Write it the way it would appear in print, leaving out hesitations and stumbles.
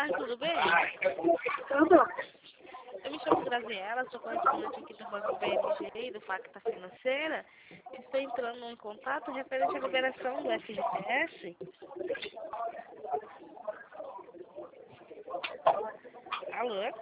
tarde, tudo bem? Tudo? Eu me chamo Graziela, sou correspondente aqui do Banco BMG e do Pacta Financeira. Estou entrando em contato referente à liberação do FGTS. Alô?